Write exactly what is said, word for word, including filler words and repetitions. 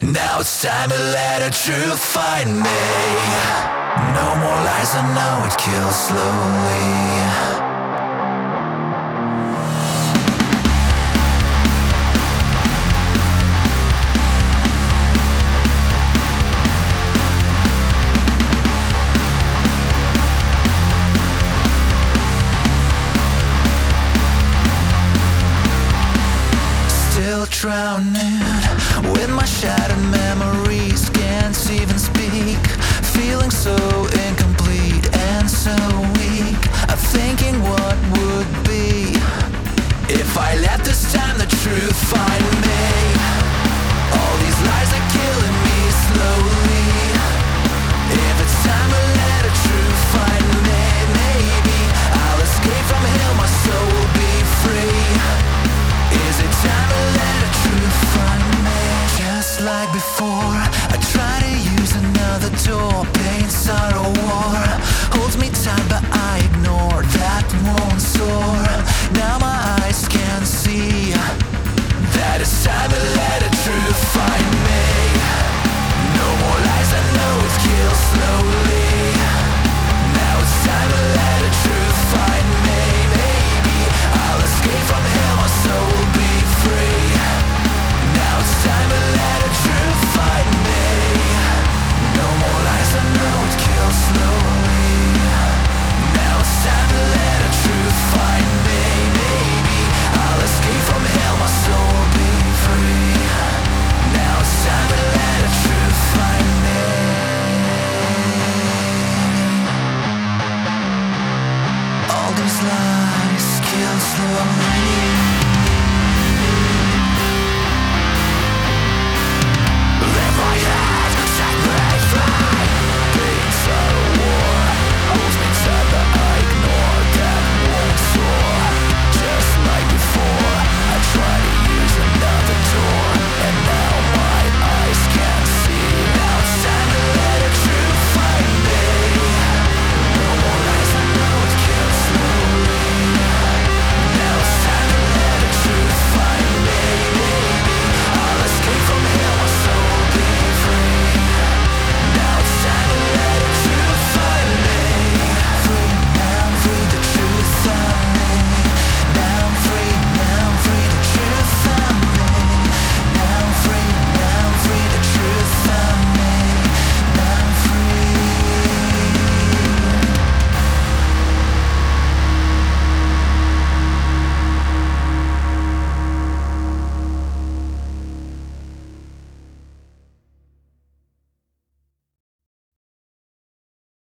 Now it's time to let the truth find me. No more lies, I know it kills slowly. Drowning with my shattered memories, can't even speak, feeling so incomplete and so weak. I'm thinking what would be if I let this time the truth find me. All these lies are killing me slowly. If it's time to let the truth find me, maybe I'll escape from hell, my soul will be free. Is it time to let the truth find me? Just like before,